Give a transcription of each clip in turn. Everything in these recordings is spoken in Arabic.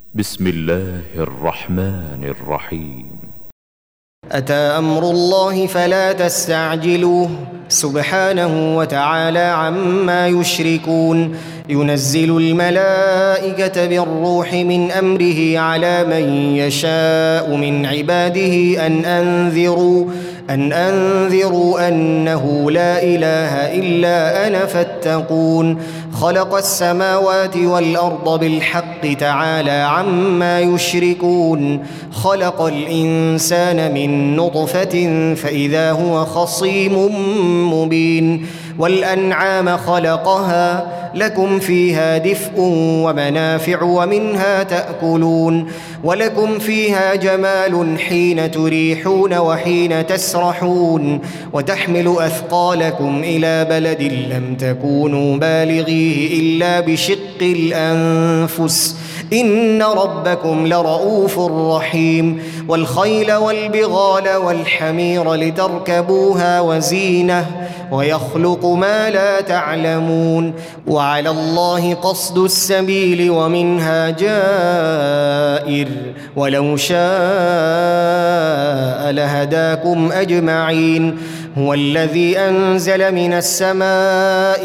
بسم الله الرحمن الرحيم. أتى أمر الله فلا تستعجلوه سبحانه وتعالى عما يشركون. ينزل الملائكة بالروح من أمره على من يشاء من عباده أن أنذروا أنه لا إله إلا أنا فاتقون. خلق السماوات والأرض بالحق تعالى عما يشركون. خلق الإنسان من نطفة فإذا هو خصيم مبين. والأنعام خلقها لكم فيها دفء ومنافع ومنها تأكلون. ولكم فيها جمال حين تريحون وحين تسرحون. وتحمل أثقالكم إلى بلد لم تكونوا بالغيه إلا بشق الأنفس إن ربكم لرؤوف رحيم. والخيل والبغال والحمير لتركبوها وزينة ويخلق ما لا تعلمون. وعلى الله قصد السبيل ومنها جائر ولو شاء لهداكم أجمعين. هو الذي أنزل من السماء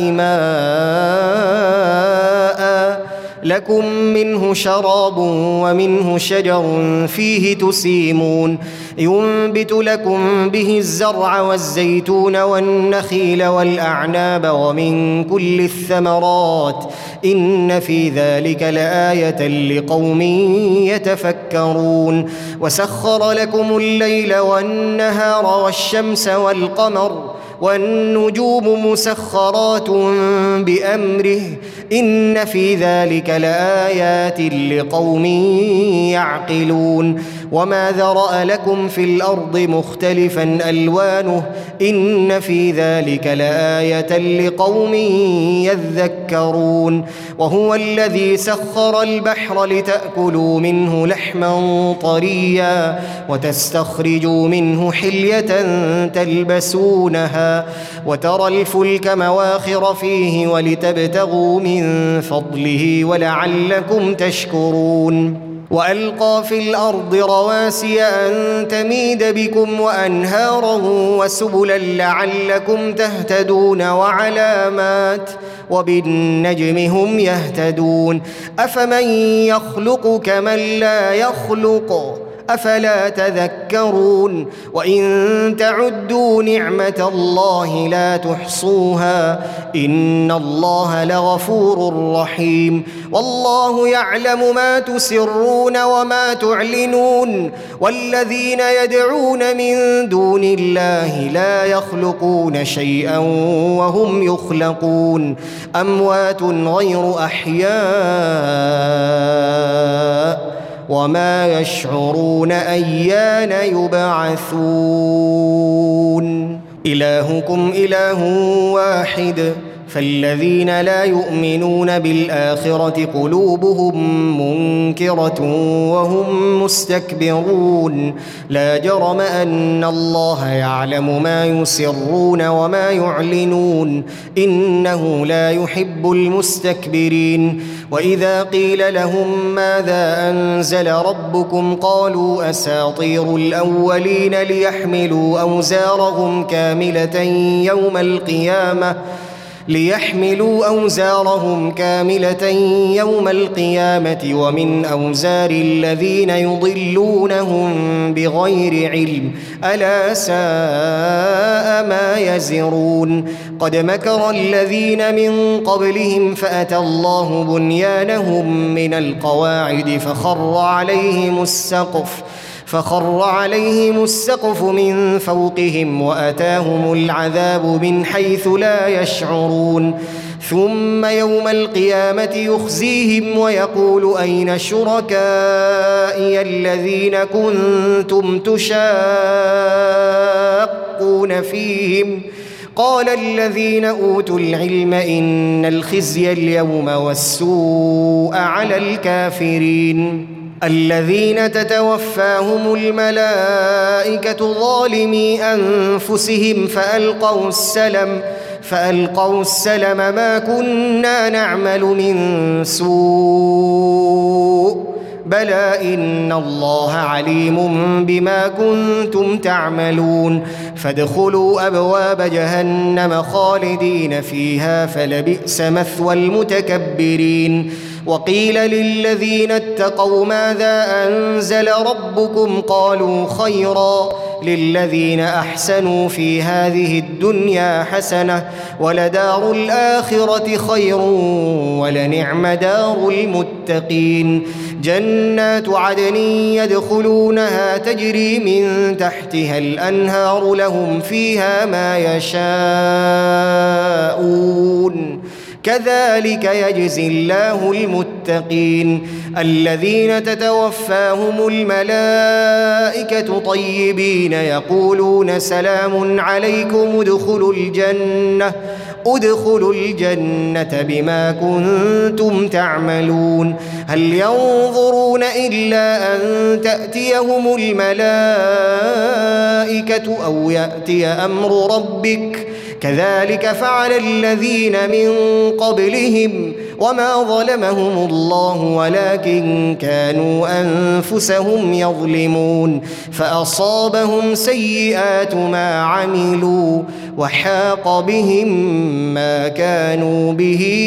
ماء لكم منه شراب ومنه شجر فيه تسيمون. ينبت لكم به الزرع والزيتون والنخيل والأعناب ومن كل الثمرات إن في ذلك لآية لقوم يتفكرون. وسخر لكم الليل والنهار والشمس والقمر والنجوم مسخرات بأمره إن في ذلك لآيات لقوم يعقلون. وما ذرأ لكم في الأرض مختلفا ألوانه إن في ذلك لآية لقوم يذكرون. وهو الذي سخر البحر لتأكلوا منه لحما طريا وتستخرجوا منه حلية تلبسونها وترى الفلك مواخر فيه ولتبتغوا من فضله ولعلكم تشكرون. وألقى في الأرض رواسي أن تميد بكم وأنهارا وسبلا لعلكم تهتدون وعلامات وبالنجم هم يهتدون. أفمن يخلق كمن لا يخلق أفلا تذكرون. وإن تعدوا نعمة الله لا تحصوها إن الله لغفور رحيم. والله يعلم ما تسرون وما تعلنون. والذين يدعون من دون الله لا يخلقون شيئا وهم يخلقون أموات غير أحياء وما يشعرون أيان يبعثون. إلهكم إله واحد فالذين لا يؤمنون بالآخرة قلوبهم منكرة وهم مستكبرون. لا جرم أن الله يعلم ما يسرون وما يعلنون إنه لا يحب المستكبرين. وإذا قيل لهم ماذا أنزل ربكم قالوا أساطير الأولين ليحملوا أوزارهم كاملة يوم القيامة ومن أوزار الذين يضلونهم بغير علم ألا ساء ما يزرون. قد مكر الذين من قبلهم فأتى الله بنيانهم من القواعد فخر عليهم السقف من فوقهم وأتاهم العذاب من حيث لا يشعرون. ثم يوم القيامة يخزيهم ويقول أين شركائي الذين كنتم تشاقون فيهم قال الذين أوتوا العلم إن الخزي اليوم والسوء على الكافرين الذين تتوفاهم الملائكة ظالمي أنفسهم فألقوا السلم ما كنا نعمل من سوء بلى إن الله عليم بما كنتم تعملون فادخلوا أبواب جهنم خالدين فيها فلبئس مثوى المتكبرين وقيل للذين اتقوا ماذا أنزل ربكم قالوا خيرا للذين أحسنوا في هذه الدنيا حسنة ولدار الآخرة خير ولنعم دار المتقين جنات عدن يدخلونها تجري من تحتها الأنهار لهم فيها ما يشاءون كذلك يجزي الله المتقين الذين تتوفاهم الملائكة طيبين يقولون سلام عليكم ادخلوا الجنة بما كنتم تعملون هل ينظرون إلا أن تأتيهم الملائكة أو يأتي أمر ربك كذلك فعل الذين من قبلهم وما ظلمهم الله ولكن كانوا أنفسهم يظلمون فأصابهم سيئات ما عملوا وحاق بهم ما كانوا به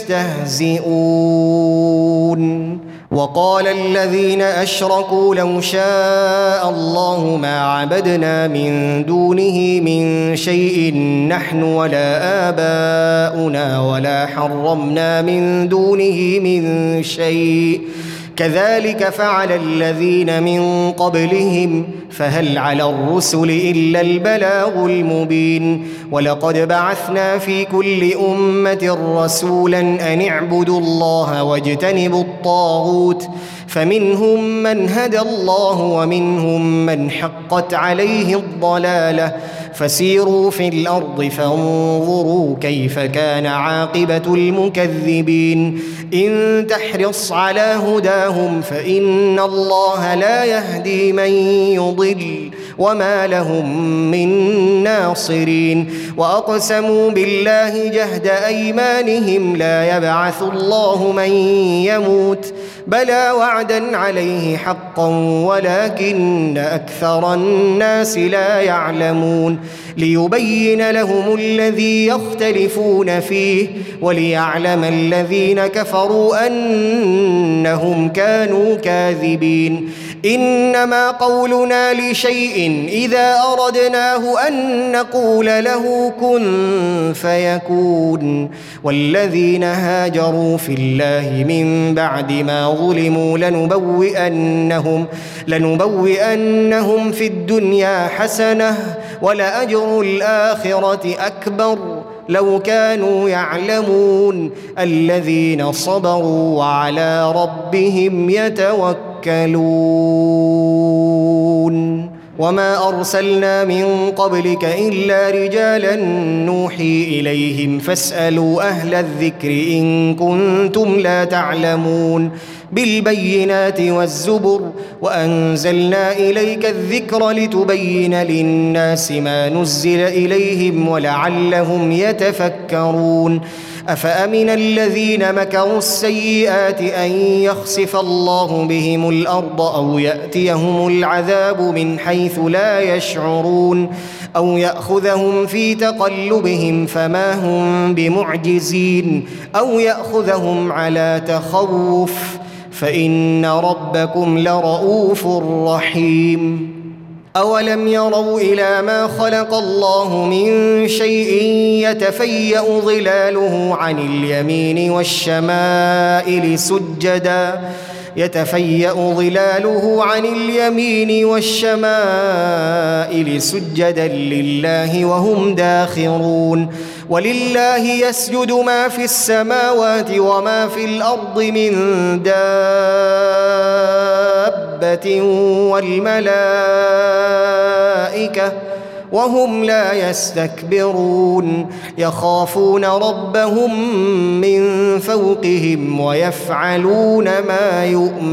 يستهزئون وقال الذين أشركوا لو شاء الله ما عبدنا من دونه من شيء نحن ولا آباؤنا ولا حرمنا من دونه من شيء كذلك فعل الذين من قبلهم فهل على الرسل إلا البلاغ المبين ولقد بعثنا في كل أمة رسولا أن اعبدوا الله واجتنبوا الطاغوت فمنهم من هدى الله ومنهم من حقت عليه الضلالة فسيروا في الأرض فانظروا كيف كان عاقبة المكذبين إن تحرص على هداهم فإن الله لا يهدي من يضل وما لهم من ناصرين وأقسموا بالله جهد أيمانهم لا يبعث الله من يموت بلى وعدا عليه حقا ولكن أكثر الناس لا يعلمون ليبين لهم الذي يختلفون فيه وليعلم الذين كفروا أنهم كانوا كاذبين إنما قولنا لشيء إذا أردناه أن نقول له كن فيكون والذين هاجروا في الله من بعد ما ظلموا لنبوئنهم في الدنيا حسنة ولأجر الآخرة أكبر لو كانوا يعلمون الذين صبروا وعلى ربهم يتوكلون وما أرسلنا من قبلك إلا رجالا نوحي إليهم فاسألوا أهل الذكر إن كنتم لا تعلمون بالبينات والزبر وأنزلنا إليك الذكر لتبين للناس ما نزل إليهم ولعلهم يتفكرون أفأمن الذين مكروا السيئات أن يخسف الله بهم الأرض أو يأتيهم العذاب من حيث لا يشعرون أو يأخذهم في تقلبهم فما هم بمعجزين أو يأخذهم على تخوف فإن ربكم لرؤوف رحيم أولم يروا إلى ما خلق الله من شيء يتفيأ ظلاله عن اليمين والشمائل سجدا لله وهم داخرون ولله يسجد ما في السماوات وما في الأرض من دابة والملائكة وهم لا يستكبرون يخافون ربهم من فوقهم ويفعلون ما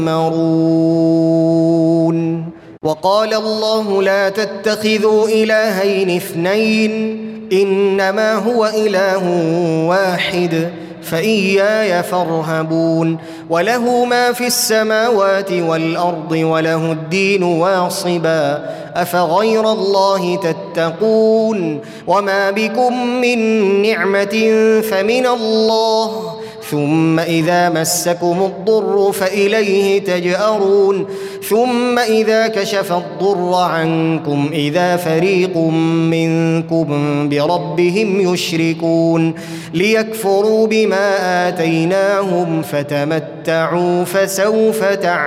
يؤمرون وقال الله لا تتخذوا إلهين اثنين إنما هو إله واحد فإياي فارهبون وله ما في السماوات والأرض وله الدين واصبا أفغير الله تتقون وما بكم من نعمة فمن الله ثم إذا مسكم الضر فإليه تجأرون ثم إذا كشف الضر عنكم إذا فريق منكم بربهم يشركون ليكفروا بما آتيناهم فتمتعوا فسوف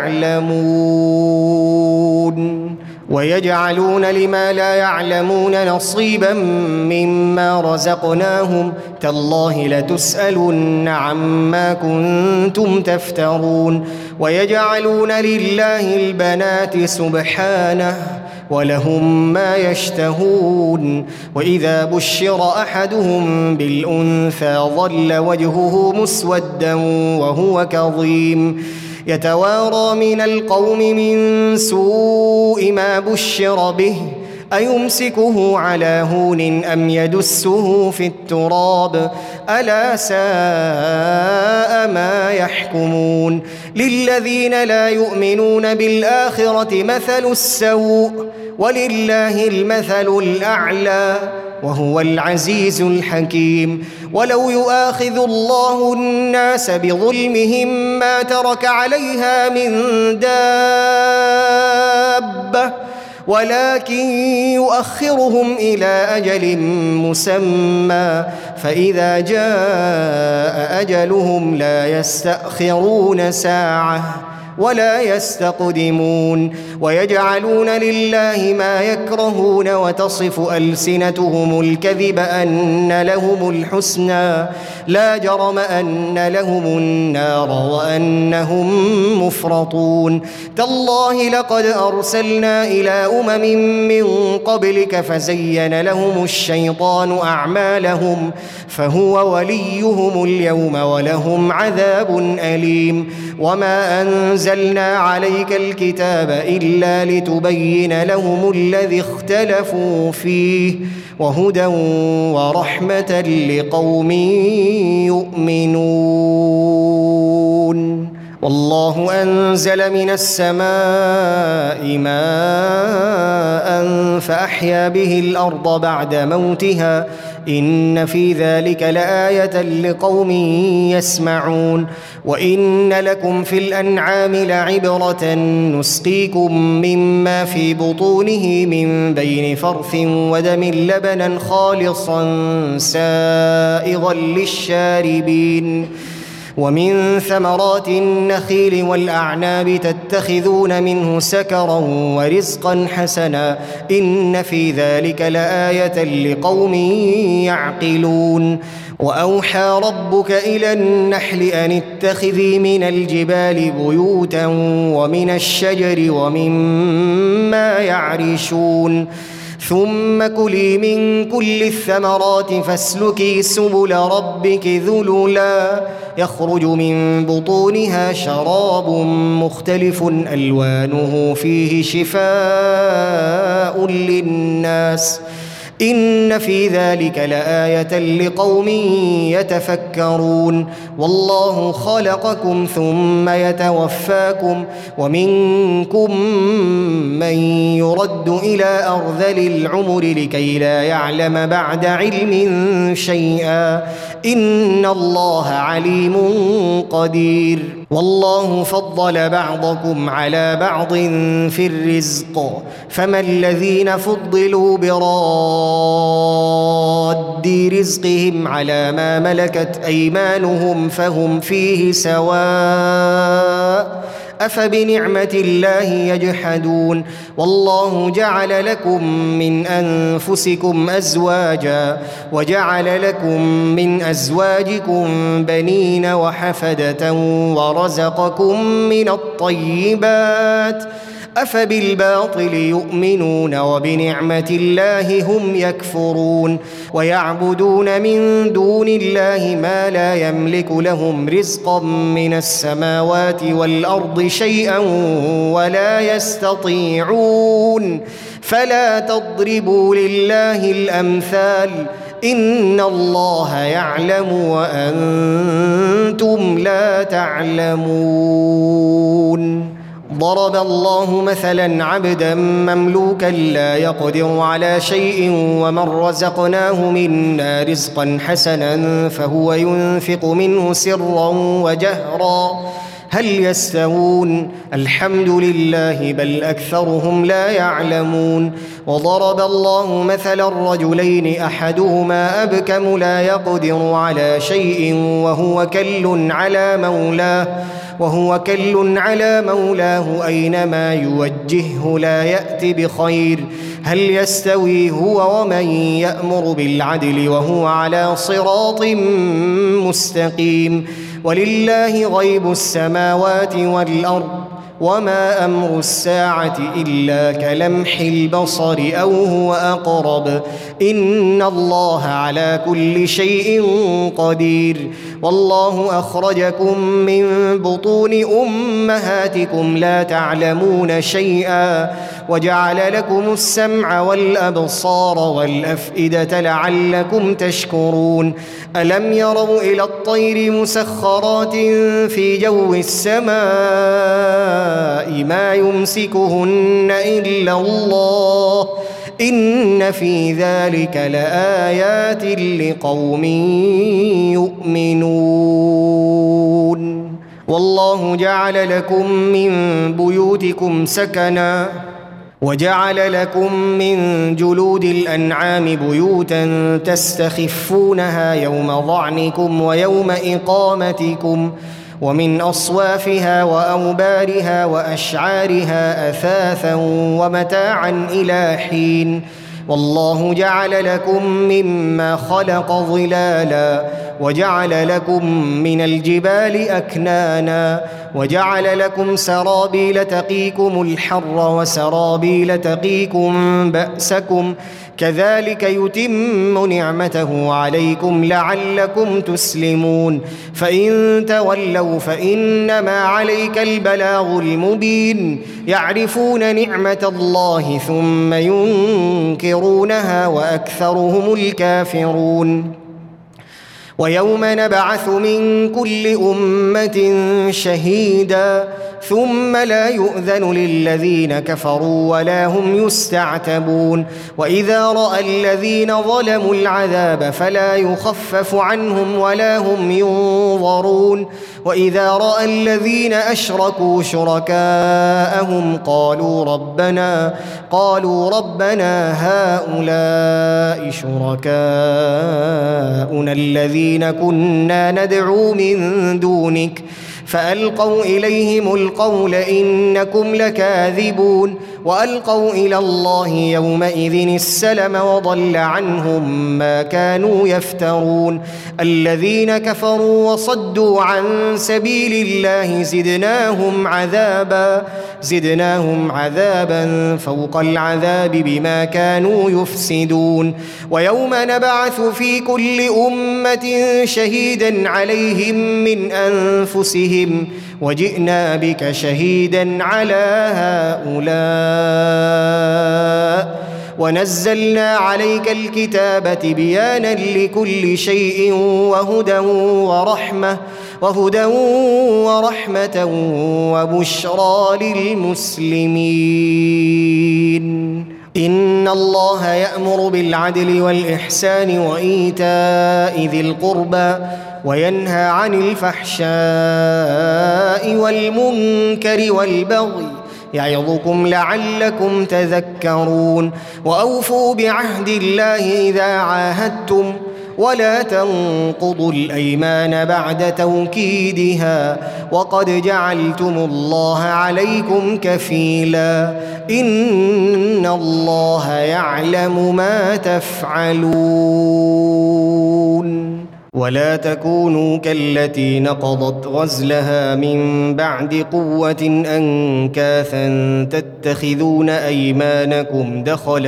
تعلمون ويجعلون لما لا يعلمون نصيبا مما رزقناهم تالله لتسألن عما كنتم تفترون ويجعلون لله البنات سبحانه ولهم ما يشتهون وإذا بشر أحدهم بالأنثى ظل وجهه مسودا وهو كظيم يتوارى من القوم من سوء ما بشر به أيمسكه على هون أم يدسه في التراب ألا ساء ما يحكمون للذين لا يؤمنون بالآخرة مثل السوء ولله المثل الأعلى وهو العزيز الحكيم ولو يؤاخذ الله الناس بظلمهم ما ترك عليها من دابة ولكن يؤخرهم إلى أجل مسمى فإذا جاء أجلهم لا يستأخرون ساعة ولا يستقدمون ويجعلون لله ما يكرهون وتصف ألسنتهم الكذب أن لهم الحسنى لا جرم أن لهم النار وأنهم مفرطون تالله لقد أرسلنا إلى أمم من قبلك فزين لهم الشيطان أعمالهم فهو وليهم اليوم ولهم عذاب أليم وما أنزلنا عليك الكتاب إلا لتبين لهم الذي اختلفوا فيه وهدى ورحمة لقوم يؤمنون والله أنزل من السماء ماء فأحيا به الأرض بعد موتها إن في ذلك لآية لقوم يسمعون وإن لكم في الأنعام لعبرة نسقيكم مما في بطونه من بين فرث ودم لبنا خالصا سائغا للشاربين ومن ثمرات النخيل والأعناب تتخذون منه سكرا ورزقا حسنا إن في ذلك لآية لقوم يعقلون وأوحى ربك إلى النحل أن اتخذي من الجبال بيوتا ومن الشجر ومما يعرشون ثم كلي من كل الثمرات فاسلكي سبل ربك ذللا يخرج من بطونها شراب مختلف ألوانه فيه شفاء للناس إن في ذلك لآية لقوم يتفكرون والله خلقكم ثم يتوفاكم ومنكم من يرد إلى أرذل العمر لكي لا يعلم بعد علم شيئا إن الله عليم قدير والله فضل بعضكم على بعض في الرزق فما الذين فضلوا براد رزقهم على ما ملكت أيمانهم فهم فيه سواء أفبنعمة الله يجحدون والله جعل لكم من أنفسكم أزواجا وجعل لكم من أزواجكم بنين وحفدة ورزقكم من الطيبات أفبالباطل يؤمنون وبنعمة الله هم يكفرون ويعبدون من دون الله ما لا يملك لهم رزقا من السماوات والأرض شيئا ولا يستطيعون فلا تضربوا لله الأمثال إن الله يعلم وأنتم لا تعلمون. ضرب الله مثلا عبدا مملوكا لا يقدر على شيء ومن رزقناه منا رزقا حسنا فهو ينفق منه سرا وجهرا هل يستوون؟ الحمد لله بل أكثرهم لا يعلمون. وضرب الله مثلا رجلين أحدهما أبكم لا يقدر على شيء وهو كل على مولاه أينما يوجهه لا يأت بخير هل يستوي هو ومن يأمر بالعدل وهو على صراط مستقيم. ولله غيب السماوات والأرض وما أمر الساعة إلا كلمح البصر أو هو أقرب إن الله على كل شيء قدير. والله أخرجكم من بطون أمهاتكم لا تعلمون شيئا وجعل لكم السمع والأبصار والأفئدة لعلكم تشكرون. ألم يروا إلى الطير مسخرات في جو السماء ما يمسكهن إلا الله إن في ذلك لآيات لقوم يؤمنون. والله جعل لكم من بيوتكم سكنا وجعل لكم من جلود الأنعام بيوتا تستخفونها يوم ظعنكم ويوم إقامتكم ومن أصوافها وأوبارها وأشعارها أثاثا ومتاعا إلى حين. والله جعل لكم مما خلق ظلالا وجعل لكم من الجبال أكنانا وجعل لكم سرابيل تقيكم الحر وسرابيل تقيكم بأسكم كذلك يتم نعمته عليكم لعلكم تسلمون. فإن تولوا فإنما عليك البلاغ المبين يعرفون نعمة الله ثم ينكرونها وأكثرهم الكافرون. ويوم نبعث من كل أمة شهيدا ثم لا يؤذن للذين كفروا ولا هم يستعتبون. وإذا رأى الذين ظلموا العذاب فلا يخفف عنهم ولا هم ينظرون. وإذا رأى الذين أشركوا شركاءهم قالوا ربنا هؤلاء شركاؤنا الذين كنا ندعو من دونك فألقوا إليهم القول إنكم لكاذبون. وألقوا إلى الله يومئذ السلم وضل عنهم ما كانوا يفترون. الذين كفروا وصدوا عن سبيل الله زدناهم عذابا فوق العذاب بما كانوا يفسدون. ويوم نبعث في كل أمة شهيدا عليهم من أنفسهم وجئنا بك شهيدا على هؤلاء ونزلنا عليك الكتاب تبيانا لكل شيء وهدى ورحمة وبشرى للمسلمين. إن الله يأمر بالعدل والإحسان وإيتاء ذي القربى وينهى عن الفحشاء والمنكر والبغي يعظكم لعلكم تذكرون. وأوفوا بعهد الله إذا عاهدتم ولا تنقضوا الأيمان بعد توكيدها وقد جعلتم الله عليكم كفيلا إن الله يعلم ما تفعلون. ولا تكونوا كالتي نقضت غزلها من بعد قوة أنكاثا تتخذون أيمانكم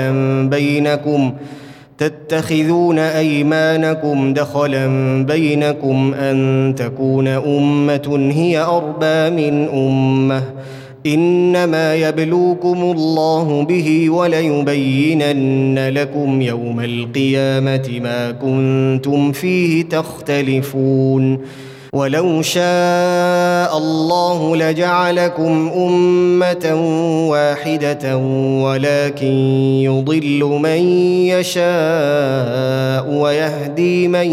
دخلا بينكم أن تكون أمة هي أربى من أمة إنما يبلوكم الله به وليبينن لكم يوم القيامة ما كنتم فيه تختلفون ولو شاء الله لجعلكم أمة واحدة ولكن يضل من يشاء ويهدي من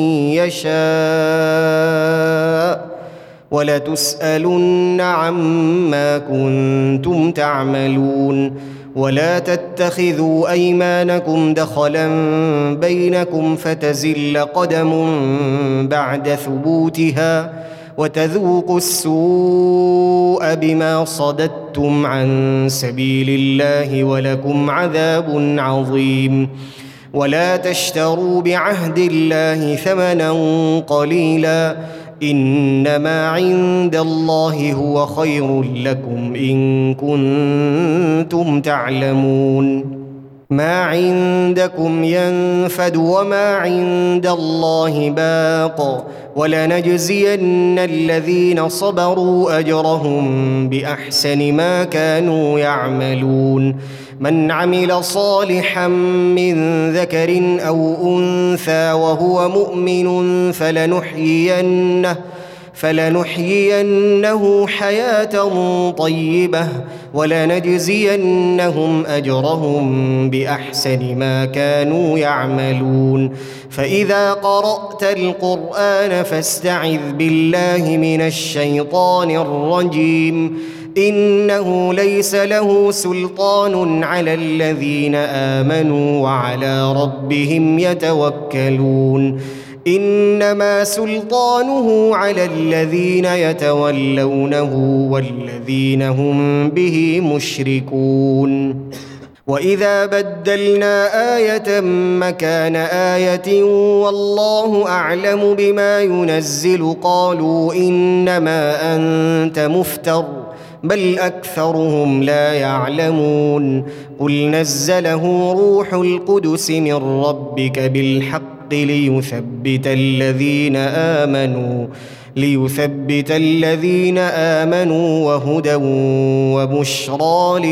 يشاء ولتسألن عما كنتم تعملون ولا تتخذوا أيمانكم دخلا بينكم فتزل قدم بعد ثبوتها وتذوقوا السوء بما صددتم عن سبيل الله ولكم عذاب عظيم ولا تشتروا بعهد الله ثمنا قليلا إنما عند الله هو خير لكم إن كنتم تعلمون ما عندكم ينفد وما عند الله باق ولنجزين الذين صبروا أجرهم بأحسن ما كانوا يعملون من عمل صالحا من ذكر أو أنثى وهو مؤمن فلنحيينه حياة طيبة ولنجزينهم أجرهم بأحسن ما كانوا يعملون فإذا قرأت القرآن فاستعذ بالله من الشيطان الرجيم إنه ليس له سلطان على الذين آمنوا وعلى ربهم يتوكلون إنما سلطانه على الذين يتولونه والذين هم به مشركون وإذا بدلنا آية مكان آية والله أعلم بما ينزل قالوا إنما أنت مفتر بل أكثرهم لا يعلمون قل نزله روح القدس من ربك بالحق ليثبت الذين آمنوا وهدى وبشرى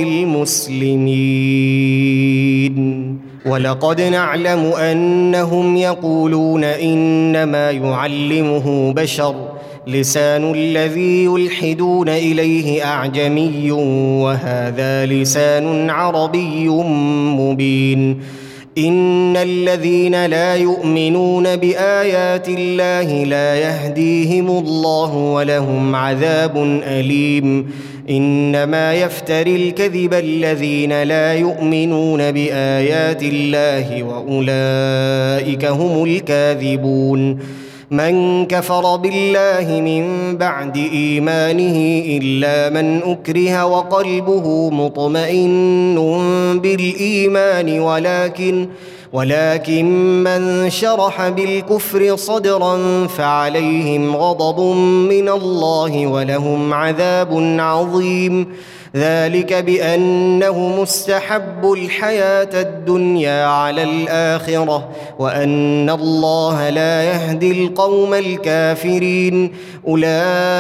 للمسلمين ولقد نعلم أنهم يقولون إنما يعلمه بشر لسان الذي يلحدون إليه أعجمي وهذا لسان عربي مبين إن الذين لا يؤمنون بآيات الله لا يهديهم الله ولهم عذاب أليم إنما يفتري الكذب الذين لا يؤمنون بآيات الله وأولئك هم الكاذبون من كفر بالله من بعد إيمانه إلا من أكره وقلبه مطمئن بالإيمان ولكن من شرح بالكفر صدرا فعليهم غضب من الله ولهم عذاب عظيم ذلك بأنه مستحب الحياة الدنيا على الآخرة وأن الله لا يهدي القوم الكافرين أولئك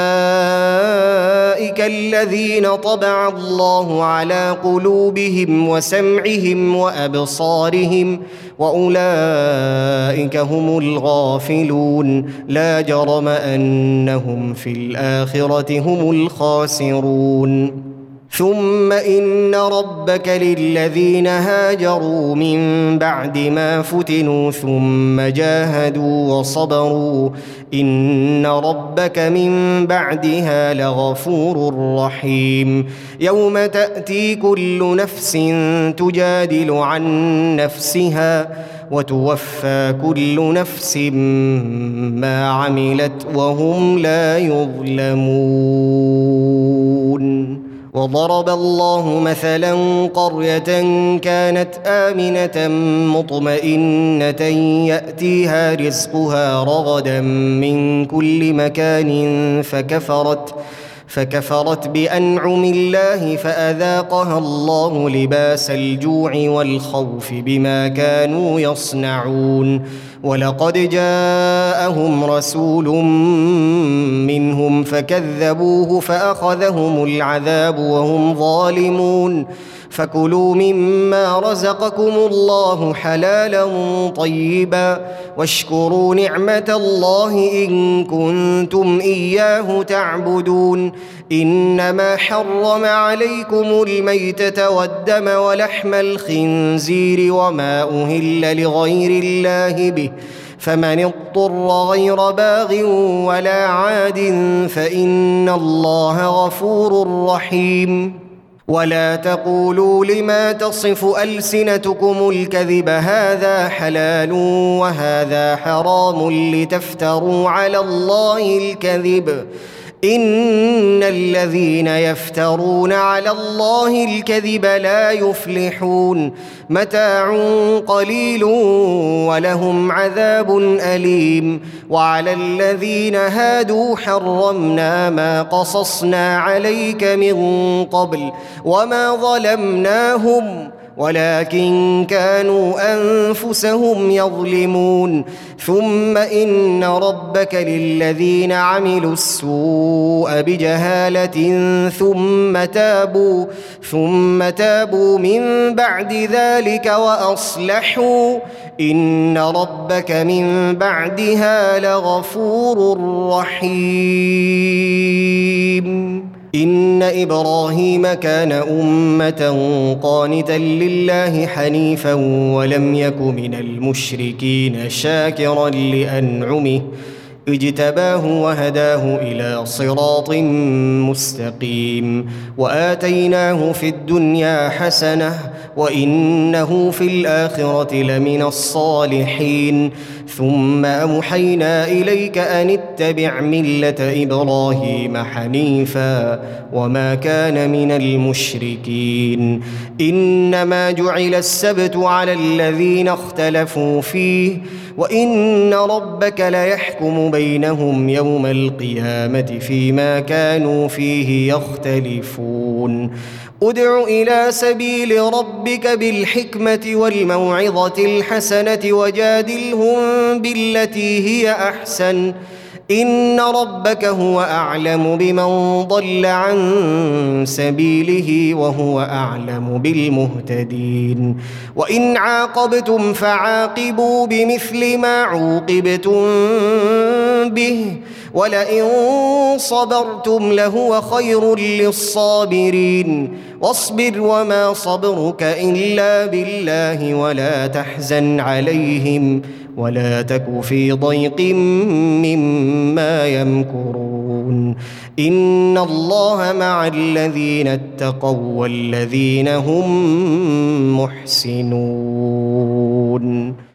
الذين طبع الله على قلوبهم وسمعهم وأبصارهم وأولئك هم الغافلون لا جرم أنهم في الآخرة هم الخاسرون ثم إن ربك للذين هاجروا من بعد ما فتنوا ثم جاهدوا وصبروا إن ربك من بعدها لغفور رحيم يوم تأتي كل نفس تجادل عن نفسها وتوفى كل نفس ما عملت وهم لا يظلمون وضرب الله مثلا قرية كانت آمنة مطمئنة يأتيها رزقها رغدا من كل مكان فكفرت بأنعم الله فأذاقها الله لباس الجوع والخوف بما كانوا يصنعون ولقد جاءهم رسول منهم فكذبوه فأخذهم العذاب وهم ظالمون فكلوا مما رزقكم الله حلالا طيبا واشكروا نعمة الله إن كنتم إياه تعبدون إنما حرم عليكم الميتة والدم ولحم الخنزير وما أهل لغير الله به فمن اضطر غير باغ ولا عاد فإن الله غفور رحيم ولا تقولوا لما تصف ألسنتكم الكذب هذا حلال وهذا حرام لتفتروا على الله الكذب إن الذين يفترون على الله الكذب لا يفلحون متاع قليل ولهم عذاب أليم وعلى الذين هادوا حرمنا ما قصصنا عليك من قبل وما ظلمناهم ولكن كانوا أنفسهم يظلمون ثم إن ربك للذين عملوا السوء بجهالة ثم تابوا من بعد ذلك وأصلحوا إن ربك من بعدها لغفور رحيم إن إبراهيم كان أمة قانتا لله حنيفا ولم يك من المشركين شاكرا لأنعمه اجتباه وهداه إلى صراط مستقيم وآتيناه في الدنيا حسنة وإنه في الآخرة لمن الصالحين ثم أوحينا إليك أن اتبع ملة إبراهيم حنيفا وما كان من المشركين إنما جعل السبت على الذين اختلفوا فيه وإن ربك ليحكم بينهم يوم القيامة فيما كانوا فيه يختلفون ادع إلى سبيل ربك بالحكمة والموعظة الحسنة وجادلهم بالتي هي أحسن إن ربك هو أعلم بمن ضل عن سبيله وهو أعلم بالمهتدين وإن عاقبتم فعاقبوا بمثل ما عوقبتم به ولئن صبرتم لهو خير للصابرين واصبر وما صبرك إلا بالله ولا تحزن عليهم ولا تك في ضيق مما يمكرون إن الله مع الذين اتقوا والذين هم محسنون